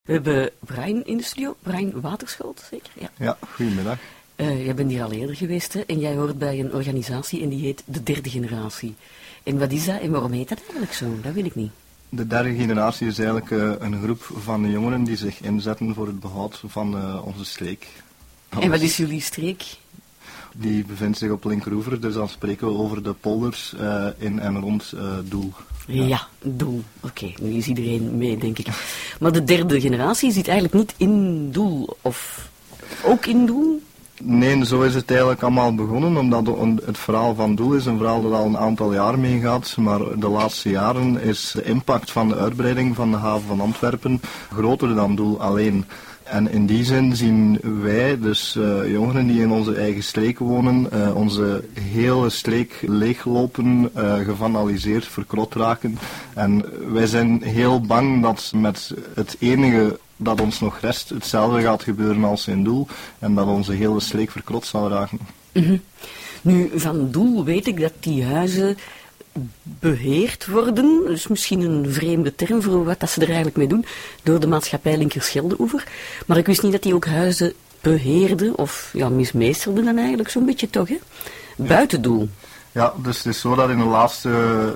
We hebben Brian in de studio, Brian Waterschoot, zeker? Ja, goedemiddag. Jij bent hier al eerder geweest, hè? En jij hoort bij een organisatie en die heet de derde generatie. En wat is dat en waarom heet dat eigenlijk zo? Dat weet ik niet. De derde generatie is eigenlijk een groep van jongeren die zich inzetten voor het behoud van onze streek. En wat is jullie streek? Die bevindt zich op Linkeroever, dus dan spreken we over de polders in en rond Doel. Ja, Doel. Oké, nu is iedereen mee, denk ik. Maar de derde generatie zit eigenlijk niet in Doel, of ook in Doel? Nee, zo is het eigenlijk allemaal begonnen, omdat het verhaal van Doel is een verhaal dat al een aantal jaar meegaat, maar de laatste jaren is de impact van de uitbreiding van de haven van Antwerpen groter dan Doel alleen. En in die zin zien wij, dus jongeren die in onze eigen streek wonen, onze hele streek leeglopen, gevandaliseerd, verkrot raken. En wij zijn heel bang dat met het enige dat ons nog rest hetzelfde gaat gebeuren als in Doel en dat onze hele streek verkrot zal raken. Mm-hmm. Nu, van Doel weet ik dat die huizen beheerd worden, dus misschien een vreemde term voor wat dat ze er eigenlijk mee doen, door de maatschappij Linkerscheldeoever. Maar ik wist niet dat die ook huizen beheerden, of ja, mismeesterden dan eigenlijk zo'n beetje toch, hè? Buiten Doel. Ja, dus het is zo dat in de laatste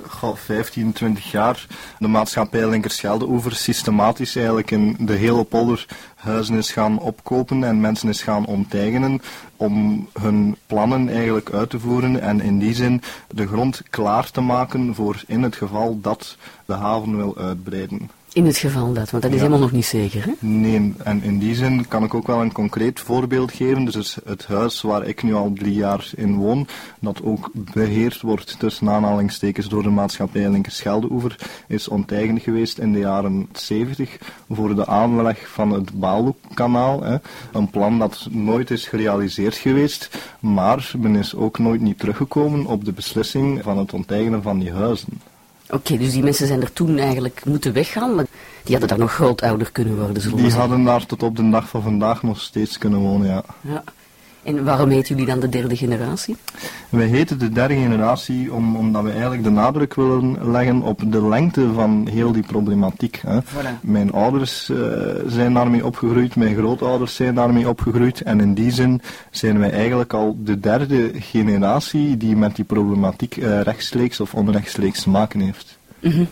15, 20 jaar de maatschappij Linkerscheldeoever systematisch eigenlijk in de hele polder huizen is gaan opkopen en mensen is gaan onteigenen om hun plannen eigenlijk uit te voeren en in die zin de grond klaar te maken voor in het geval dat de haven wil uitbreiden. In het geval dat, want dat is helemaal nog niet zeker, hè? Nee, en in die zin kan ik ook wel een concreet voorbeeld geven. Dus het huis waar ik nu al 3 jaar in woon, dat ook beheerd wordt tussen aanhalingstekens door de maatschappij Linkerscheldeoever, is onteigend geweest in de jaren 70 voor de aanleg van het Baalhoekkanaal. Een plan dat nooit is gerealiseerd geweest, maar men is ook nooit niet teruggekomen op de beslissing van het onteigenen van die huizen. Oké, dus die mensen zijn er toen eigenlijk moeten weggaan, maar die hadden daar nog grootouder kunnen worden. Die hadden daar tot op de dag van vandaag nog steeds kunnen wonen, ja. Ja. En waarom heten jullie dan de derde generatie? Wij heten de derde generatie omdat we eigenlijk de nadruk willen leggen op de lengte van heel die problematiek. Hè. Voilà. Mijn ouders zijn daarmee opgegroeid, mijn grootouders zijn daarmee opgegroeid en in die zin zijn wij eigenlijk al de derde generatie die met die problematiek rechtstreeks of onrechtstreeks te maken heeft. Mm-hmm.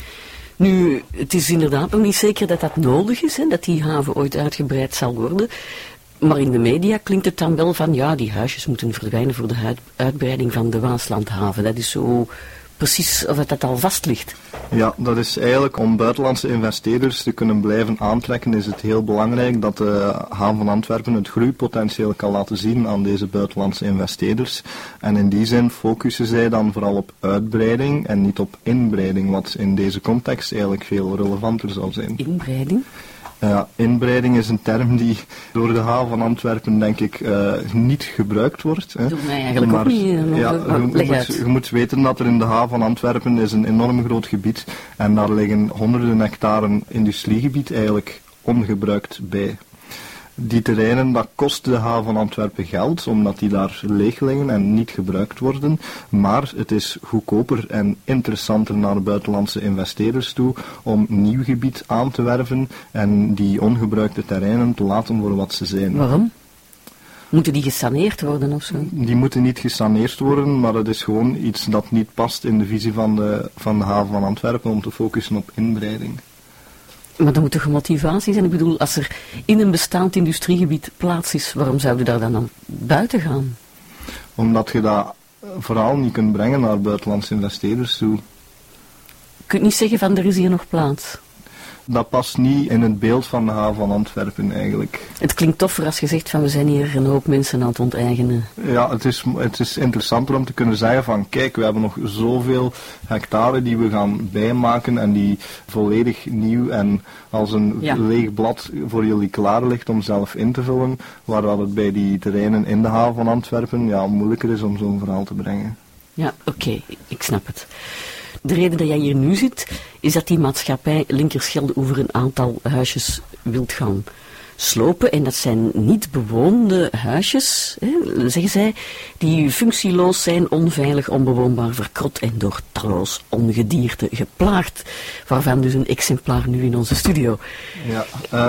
Nu, het is inderdaad nog niet zeker dat dat nodig is, hè, dat die haven ooit uitgebreid zal worden. Maar in de media klinkt het dan wel van, ja, die huisjes moeten verdwijnen voor de uitbreiding van de Waaslandhaven. Dat is zo precies of dat al vast ligt. Ja, dat is eigenlijk om buitenlandse investeerders te kunnen blijven aantrekken, is het heel belangrijk dat de haven van Antwerpen het groeipotentieel kan laten zien aan deze buitenlandse investeerders. En in die zin focussen zij dan vooral op uitbreiding en niet op inbreiding, wat in deze context eigenlijk veel relevanter zou zijn. Inbreiding? Ja, inbreiding is een term die door de haven van Antwerpen, denk ik, niet gebruikt wordt. Hè. Doe mij eigenlijk ook niet. Je moet weten dat er in de haven van Antwerpen is een enorm groot gebied en daar liggen honderden hectare industriegebied eigenlijk ongebruikt bij. Die terreinen, dat kost de haven van Antwerpen geld, omdat die daar leeg liggen en niet gebruikt worden. Maar het is goedkoper en interessanter naar buitenlandse investeerders toe om nieuw gebied aan te werven en die ongebruikte terreinen te laten voor wat ze zijn. Waarom? Moeten die gesaneerd worden of zo? Die moeten niet gesaneerd worden, maar het is gewoon iets dat niet past in de visie van de haven van Antwerpen om te focussen op inbreiding. Maar er moet toch een motivatie zijn? Ik bedoel, als er in een bestaand industriegebied plaats is, waarom zouden daar dan buiten gaan? Omdat je dat vooral niet kunt brengen naar buitenlandse investeerders toe. Je kunt niet zeggen van, er is hier nog plaats. Dat past niet in het beeld van de haven van Antwerpen eigenlijk. Het klinkt toffer als je zegt van we zijn hier een hoop mensen aan het onteigenen. Ja, het is interessanter om te kunnen zeggen van kijk, we hebben nog zoveel hectare die we gaan bijmaken en die volledig nieuw en als een leeg blad voor jullie klaar ligt om zelf in te vullen, waar dat het bij die terreinen in de haven van Antwerpen moeilijker is om zo'n verhaal te brengen. Ja, oké, ik snap het. De reden dat jij hier nu zit, is dat die maatschappij Linkerscheldeoever een aantal huisjes wilt gaan slopen. En dat zijn niet bewoonde huisjes, zeggen zij, die functieloos zijn, onveilig, onbewoonbaar, verkrot en door talloos ongedierte geplaagd. Waarvan dus een exemplaar nu in onze studio. Ja,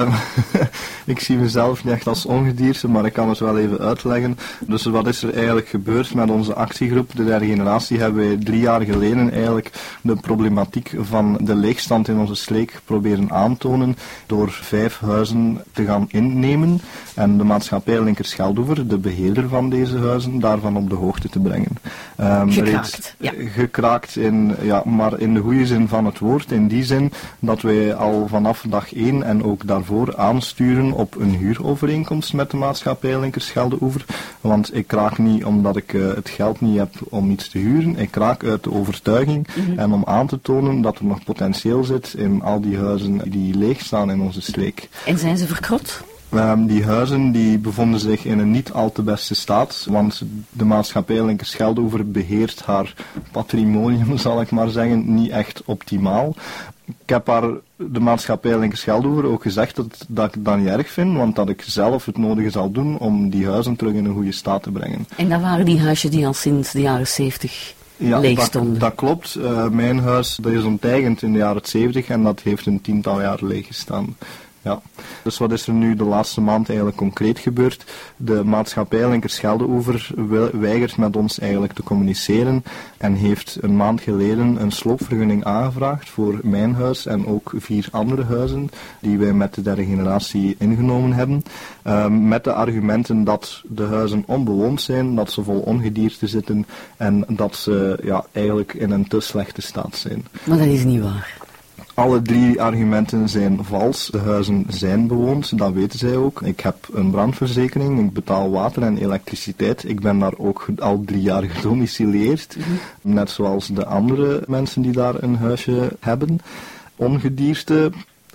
ik zie mezelf niet echt als ongedierte, maar ik kan het wel even uitleggen. Dus wat is er eigenlijk gebeurd met onze actiegroep? De derde generatie hebben wij 3 jaar geleden eigenlijk de problematiek van de leegstand in onze streek proberen aantonen door 5 huizen te gaan innemen en de maatschappij Linkerscheldoever, de beheerder van deze huizen, daarvan op de hoogte te brengen. Gekraakt. Ja. Gekraakt maar in de goede zin van het woord, in die zin dat wij al vanaf dag 1 en ook daarvoor aansturen op een huurovereenkomst met de maatschappij Linkerscheldeoever. Want ik kraak niet omdat ik het geld niet heb om iets te huren. Ik kraak uit de overtuiging en om aan te tonen dat er nog potentieel zit in al die huizen die leeg staan in onze streek. En zijn ze verkrot? Die huizen die bevonden zich in een niet al te beste staat, want de maatschappij Linkerscheldoever beheert haar patrimonium, zal ik maar zeggen, niet echt optimaal. Ik heb de maatschappij Linkerscheldoever ook gezegd dat ik dat niet erg vind, want dat ik zelf het nodige zal doen om die huizen terug in een goede staat te brengen. En dat waren die huisjes die al sinds de jaren 70 leeg stonden? Dat klopt. Mijn huis dat is onteigend in de jaren 70 en dat heeft een 10-tal jaar leeg gestaan. Ja. Dus wat is er nu de laatste maand eigenlijk concreet gebeurd? De maatschappij Linkerscheldeoever weigert met ons eigenlijk te communiceren en heeft een maand geleden een sloopvergunning aangevraagd voor mijn huis en ook 4 andere huizen die wij met de derde generatie ingenomen hebben. Met de argumenten dat de huizen onbewoond zijn, dat ze vol ongedierte zitten en dat ze eigenlijk in een te slechte staat zijn. Maar dat is niet waar. Alle 3 argumenten zijn vals. De huizen zijn bewoond, dat weten zij ook. Ik heb een brandverzekering, ik betaal water en elektriciteit. Ik ben daar ook al 3 jaar gedomicileerd. Net zoals de andere mensen die daar een huisje hebben. Ongedierte.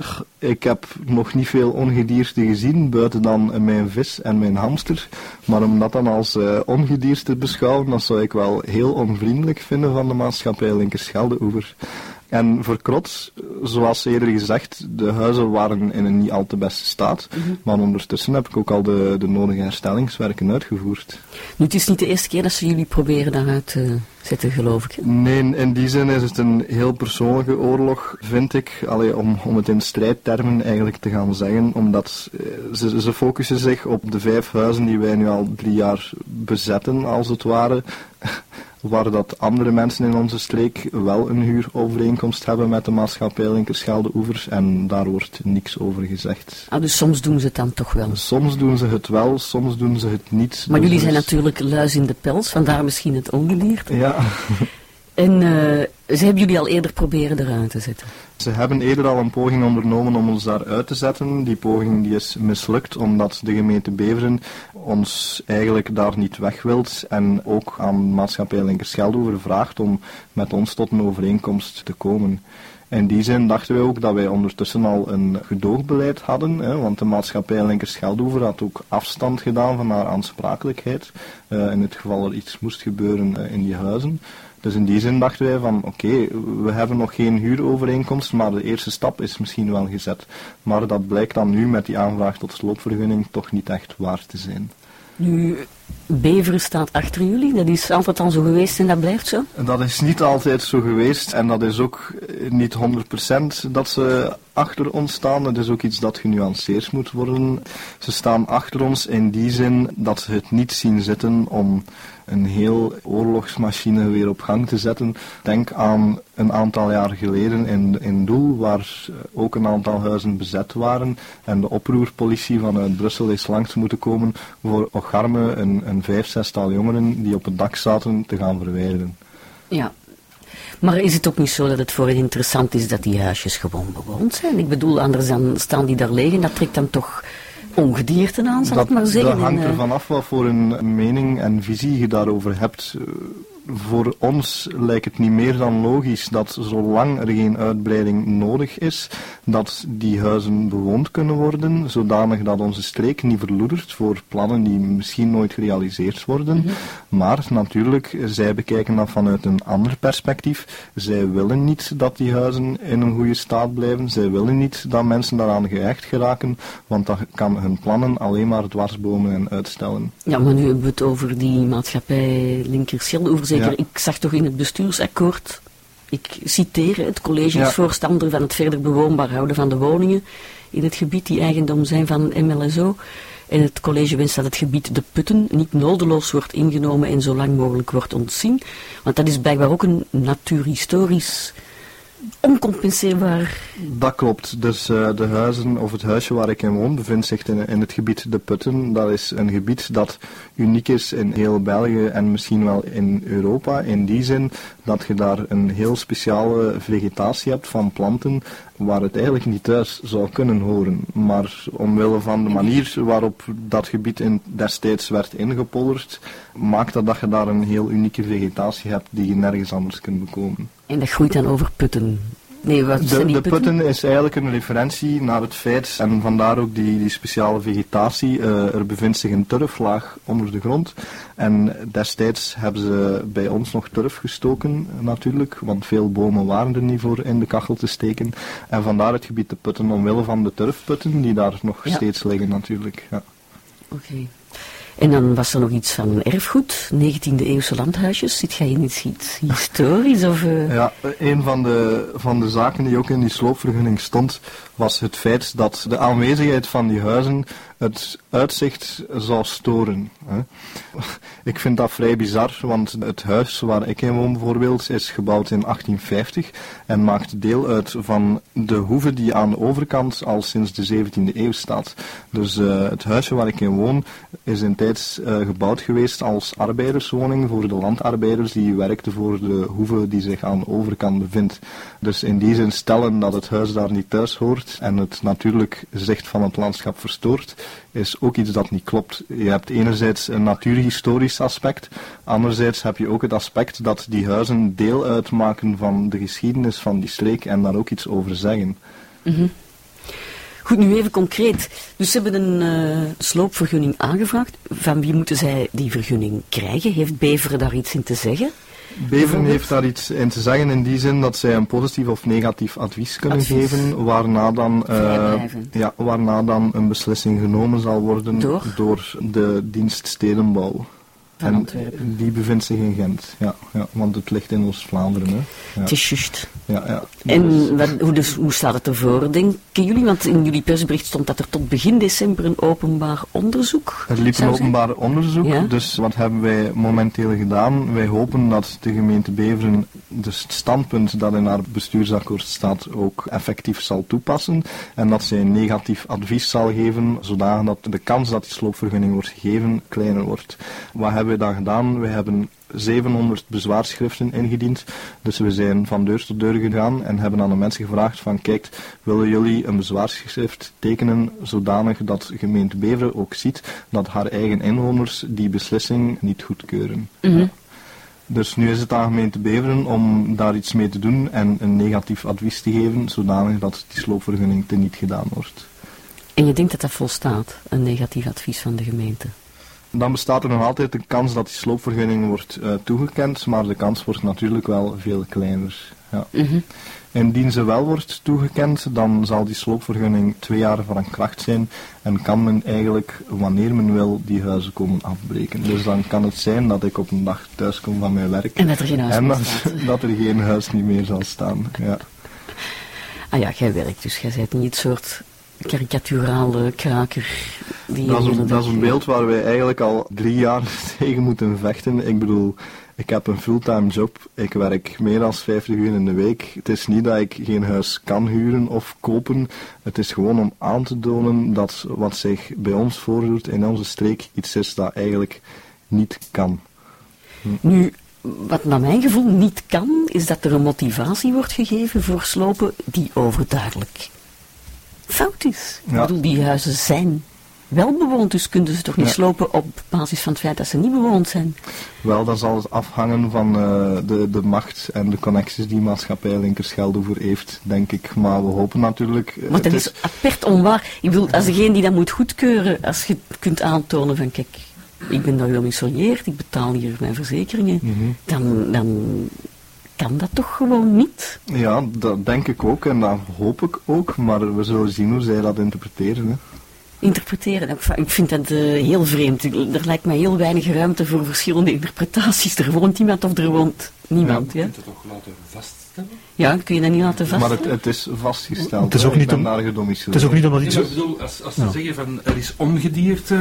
Ik heb nog niet veel ongedierte gezien, buiten dan mijn vis en mijn hamster. Maar om dat dan als ongedierte te beschouwen, dat zou ik wel heel onvriendelijk vinden van de maatschappij Linkerscheldeoever. En verkrot, zoals eerder gezegd, de huizen waren in een niet al te beste staat. Maar ondertussen heb ik ook al de nodige herstellingswerken uitgevoerd. Nu, het is niet de eerste keer dat ze jullie proberen daaruit te zetten, geloof ik. Hè? Nee, in die zin is het een heel persoonlijke oorlog, vind ik. Om het in strijdtermen eigenlijk te gaan zeggen. Omdat ze focussen zich op de 5 huizen die wij nu al 3 jaar bezetten, als het ware. Waar dat andere mensen in onze streek wel een huurovereenkomst hebben met de maatschappij Linkerscheldeoever en daar wordt niks over gezegd. Dus soms doen ze het dan toch wel? Soms doen ze het wel, soms doen ze het niet. Maar jullie zijn natuurlijk luis in de pels, vandaar misschien het ongedierte. Ja. En ze hebben jullie al eerder proberen eruit te zetten? Ze hebben eerder al een poging ondernomen om ons daar uit te zetten. Die poging die is mislukt omdat de gemeente Beveren ons eigenlijk daar niet weg wilt en ook aan maatschappij Linkerscheldoever vraagt om met ons tot een overeenkomst te komen. In die zin dachten wij ook dat wij ondertussen al een gedoogbeleid hadden, want de maatschappij Linkerscheldoever had ook afstand gedaan van haar aansprakelijkheid in het geval er iets moest gebeuren in die huizen. Dus in die zin dachten wij van oké, we hebben nog geen huurovereenkomst, maar de eerste stap is misschien wel gezet. Maar dat blijkt dan nu met die aanvraag tot sloopvergunning toch niet echt waar te zijn. Nu, Beveren staat achter jullie, dat is altijd al zo geweest en dat blijft zo? Dat is niet altijd zo geweest en dat is ook niet 100% dat ze achter ons staan. Het is ook iets dat genuanceerd moet worden. Ze staan achter ons in die zin dat ze het niet zien zitten om een heel oorlogsmachine weer op gang te zetten. Denk aan een aantal jaar geleden in Doel, waar ook een aantal huizen bezet waren en de oproerpolitie vanuit Brussel is langs moeten komen voor Ocharme een 5-6-tal jongeren die op het dak zaten te gaan verwijderen. Ja. Maar is het ook niet zo dat het voor hen interessant is dat die huisjes gewoon bewoond zijn? Ik bedoel, anders dan staan die daar leeg en dat trekt dan toch ongedierte aan, zal ik maar zeggen. Dat hangt er vanaf wat voor een mening en visie je daarover hebt. voor ons lijkt het niet meer dan logisch dat zolang er geen uitbreiding nodig is, dat die huizen bewoond kunnen worden, zodanig dat onze streek niet verloedert voor plannen die misschien nooit gerealiseerd worden. Mm-hmm. Maar natuurlijk, zij bekijken dat vanuit een ander perspectief. Zij willen niet dat die huizen in een goede staat blijven. Zij willen niet dat mensen daaraan gehecht geraken, want dat kan hun plannen alleen maar dwarsbomen en uitstellen. Ja, maar nu hebben we het over die maatschappij Linkerschelde, over zeker, ja. Ik zag toch in het bestuursakkoord, ik citeer, het college is voorstander van het verder bewoonbaar houden van de woningen in het gebied die eigendom zijn van MLSO. En het college wenst dat het gebied De Putten niet nodeloos wordt ingenomen en zo lang mogelijk wordt ontzien. Want dat is blijkbaar ook een natuurhistorisch oncompenseerbaar. Dat klopt. Dus de huizen of het huisje waar ik in woon bevindt zich in het gebied De Putten. Dat is een gebied dat uniek is in heel België en misschien wel in Europa. In die zin dat je daar een heel speciale vegetatie hebt van planten waar het eigenlijk niet thuis zou kunnen horen. Maar omwille van de manier waarop dat gebied destijds werd ingepolderd, maakt dat je daar een heel unieke vegetatie hebt die je nergens anders kunt bekomen. En dat groeit dan over putten? Nee, wat zijn die de putten? putten is eigenlijk een referentie naar het feit, en vandaar ook die speciale vegetatie, er bevindt zich een turflaag onder de grond. En destijds hebben ze bij ons nog turf gestoken natuurlijk, want veel bomen waren er niet voor in de kachel te steken. En vandaar het gebied De Putten, omwille van de turfputten die daar nog steeds liggen natuurlijk. Ja. Oké. En dan was er nog iets van erfgoed, 19e-eeuwse landhuisjes. Zit jij in iets historisch? Of, Ja, een van de zaken die ook in die sloopvergunning stond, was het feit dat de aanwezigheid van die huizen het uitzicht zou storen. Hè. Ik vind dat vrij bizar, want het huis waar ik in woon bijvoorbeeld is gebouwd in 1850 en maakt deel uit van de hoeve die aan de overkant al sinds de 17e eeuw staat. Dus het huisje waar ik in woon is in tijds gebouwd geweest als arbeiderswoning voor de landarbeiders die werkten voor de hoeve die zich aan de overkant bevindt. Dus in die zin stellen dat het huis daar niet thuis hoort en het natuurlijk zicht van het landschap verstoort, is ook iets dat niet klopt. Je hebt enerzijds een natuurhistorisch aspect, anderzijds heb je ook het aspect dat die huizen deel uitmaken van de geschiedenis van die streek en daar ook iets over zeggen. Mm-hmm. Goed, nu even concreet. Dus ze hebben een sloopvergunning aangevraagd. Van wie moeten zij die vergunning krijgen? Heeft Beveren daar iets in te zeggen? Beveren heeft daar iets in te zeggen in die zin dat zij een positief of negatief advies kunnen geven, waarna dan een beslissing genomen zal worden door de dienst Stedenbouw. Van Antwerpen. En die bevindt zich in Gent, ja, want het ligt in Oost-Vlaanderen. Hè. Ja. Het is juist. Ja. En hoe staat het ervoor, denken jullie? Want in jullie persbericht stond dat er tot begin december een openbaar onderzoek Er liep een openbaar onderzoek, dus wat hebben wij momenteel gedaan? Wij hopen dat de gemeente Beveren dus het standpunt dat in haar bestuursakkoord staat ook effectief zal toepassen en dat zij een negatief advies zal geven, zodanig dat de kans dat die sloopvergunning wordt gegeven kleiner wordt. Wat hebben we dan gedaan? We hebben 700 bezwaarschriften ingediend. Dus we zijn van deur tot deur gegaan en hebben aan de mensen gevraagd van kijk, willen jullie een bezwaarschrift tekenen zodanig dat gemeente Beveren ook ziet dat haar eigen inwoners die beslissing niet goedkeuren. Mm-hmm. Dus nu is het aan gemeente Beveren om daar iets mee te doen en een negatief advies te geven zodanig dat die sloopvergunning teniet gedaan wordt. En je denkt dat dat volstaat, een negatief advies van de gemeente? Dan bestaat er nog altijd een kans dat die sloopvergunning wordt toegekend, maar de kans wordt natuurlijk wel veel kleiner. Ja. Mm-hmm. Indien ze wel wordt toegekend, dan zal die sloopvergunning 2 jaar van kracht zijn en kan men eigenlijk, wanneer men wil, die huizen komen afbreken. Dus dan kan het zijn dat ik op een dag thuis kom van mijn werk en dat er geen huis meer staat. Dat er geen huis niet meer zal staan. Ja. Ah ja, jij werkt dus, jij bent niet het soort karikaturale kraker. Dat is een beeld waar wij eigenlijk al 3 jaar tegen moeten vechten. Ik bedoel, ik heb een fulltime job, ik werk meer dan 50 uur in de week. Het is niet dat ik geen huis kan huren of kopen. Het is gewoon om aan te tonen dat wat zich bij ons voordoet in onze streek iets is dat eigenlijk niet kan. Nu, wat naar mijn gevoel niet kan, is dat er een motivatie wordt gegeven voor slopen die overduidelijk fout is. Ja. Ik bedoel, die huizen zijn wel bewoond, dus kunnen ze toch niet slopen op basis van het feit dat ze niet bewoond zijn? Wel, dat zal afhangen van de macht en de connecties die maatschappij Linkerscheldeoever heeft, denk ik. Maar we hopen natuurlijk... Want dat is apert onwaar. Ik bedoel, als degene die dat moet goedkeuren, als je kunt aantonen van, kijk, ik ben daar gedomicilieerd, ik betaal hier mijn verzekeringen, dan kan dat toch gewoon niet? Ja, dat denk ik ook en dat hoop ik ook, maar we zullen zien hoe zij dat interpreteren. Hè. Interpreteren. Ik vind dat heel vreemd. Er lijkt mij heel weinig ruimte voor verschillende interpretaties. Er woont iemand of er woont niemand. Ja, je kunt het toch laten vaststellen? Ja, kun je dat niet laten vaststellen? Maar het is vastgesteld. Het is ook niet naar gedomicilieerd. Het is ook niet omdat iets... Ik bedoel, als ze zeggen van er is ongedierte,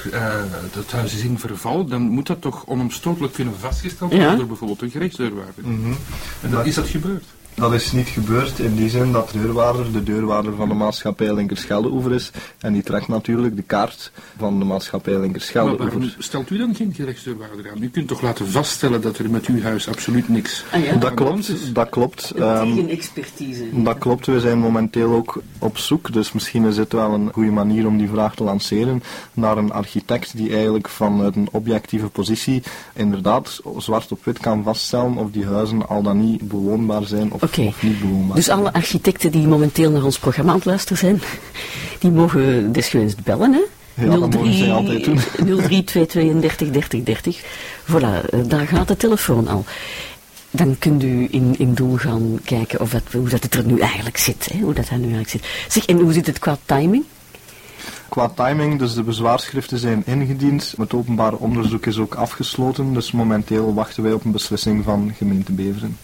het huis is in verval, dan moet dat toch onomstotelijk kunnen vastgesteld worden door bijvoorbeeld een gerechtsdeurwaarder. En is dat gebeurd? Dat is niet gebeurd in die zin dat de deurwaarder van de maatschappij Linkerscheldeoever is. En die trekt natuurlijk de kaart van de maatschappij Linkerscheldeoever. Maar waarom stelt u dan geen gerechtsdeurwaarder aan? U kunt toch laten vaststellen dat er met uw huis absoluut niks Dat klopt. Tegen expertise. Dat klopt, we zijn momenteel ook op zoek, dus misschien is het wel een goede manier om die vraag te lanceren, naar een architect die eigenlijk vanuit een objectieve positie inderdaad zwart op wit kan vaststellen of die huizen al dan niet bewoonbaar zijn of niet bewoonbaar. Dus alle architecten die momenteel naar ons programma aan het luisteren zijn, die mogen desgewenst bellen, hè? Ja, dat mogen zij altijd doen. 03232 30 30. Voilà, daar gaat de telefoon al. Dan kunt u in Doel gaan kijken hoe dat het er nu eigenlijk zit. Hè? Hoe dat nu eigenlijk zit. Zeg, en hoe zit het qua timing? Qua timing, dus de bezwaarschriften zijn ingediend. Het openbaar onderzoek is ook afgesloten. Dus momenteel wachten wij op een beslissing van gemeente Beveren.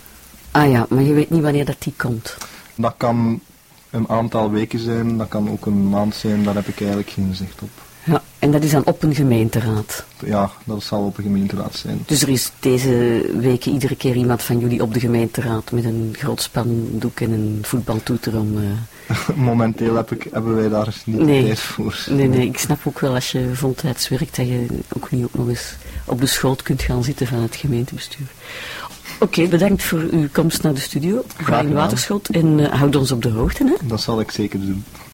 Ah ja, maar je weet niet wanneer dat die komt. Dat kan een aantal weken zijn, dat kan ook een maand zijn, daar heb ik eigenlijk geen zicht op. Ja, en dat is dan op een gemeenteraad? Ja, dat zal op een gemeenteraad zijn. Dus er is deze weken iedere keer iemand van jullie op de gemeenteraad met een groot spandoek en een voetbaltoeter om... Momenteel hebben wij daar niet de tijd voor. Nee, ik snap ook wel als je voltijds werkt dat je ook niet ook nog eens op de schoot kunt gaan zitten van het gemeentebestuur. Oké, bedankt voor uw komst naar de studio. Brian Waterschot en houd ons op de hoogte. Hè? Dat zal ik zeker doen.